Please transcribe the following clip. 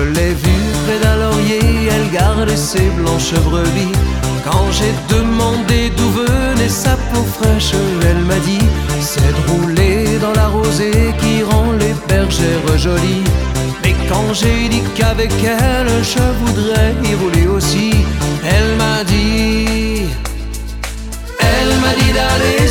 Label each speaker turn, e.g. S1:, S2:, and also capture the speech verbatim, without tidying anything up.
S1: l'ai vue près d'un laurier, elle gardait ses blanches brebis. Quand j'ai demandé d'où venait sa peau fraîche, elle m'a dit: c'est de rouler dans la rosée qui rend les bergères jolies. Mais quand j'ai dit qu'avec elle je voudrais y rouler aussi, elle m'a dit, elle m'a dit d'aller